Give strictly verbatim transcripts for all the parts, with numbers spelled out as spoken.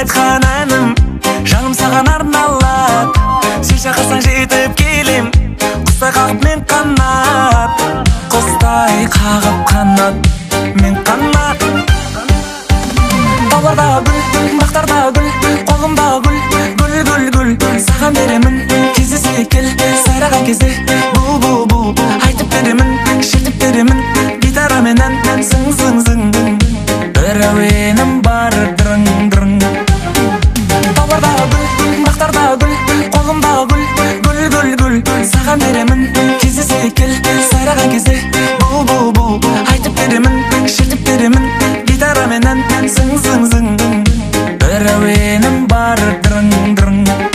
айтқан әнім жаным саған арналат. Сен шақырсаң жетіп келем, құстай қағып мен қанат, құстай қағып қанат мен қанат. Тауларда гүл, бақтарда гүл, қолымда гүл, гүл, гүл, гүл. Саған беремін, кездесе кел, сайраған кезде бұл, бұл, бұл. Айтып беремін, шертіп беремін, гитарамен ән, зың, зың, зың. Бір әуенім бар, дырың, дырың. Тауларда гүл, бақтарда гүл, қолымда гүл, гүл, гүл, гүл. Саған беремін, кездесе кел, сайраған кезде бұл, бұл, бұл. Айтып беремін, шертіп беремін, гитарамен ән, зың, зың, зың. Бір әуенім бар, дырың, дырың.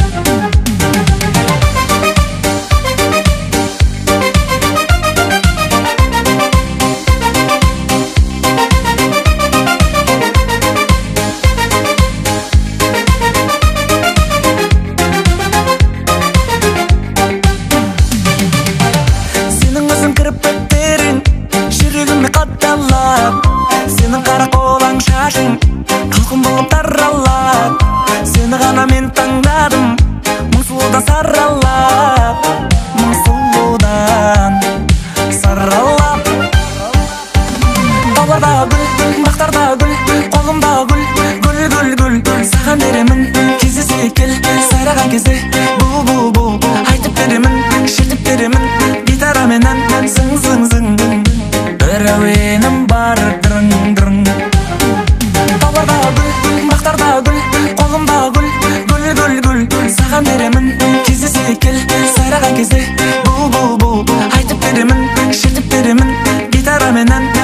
Сенің қара қолаң шашың қалқым болып таралап, сені ғана мен таңдадым, мың сұлудан саралап, мың сұлудан саралап. Тауларда гүл, бақтарда гүл, қолымда гүл, гүл, гүл, гүл. Саған беремін, кездесе кел, сайраған кезде бұл, бұл, бұл. Айтып беремін, шертіп беремін, гитарамен ән, зың, зың, зың. Бір әуенім бар, дырың, дырың. Тауларда гүл, бақтарда гүл, қолымда гүл, гүл, гүл, гүл. Саған беремін, кездесе кел, сайраған кезде бұл, бұл, бұл. Айтып беремін, шертіп беремін, гитарамен ән,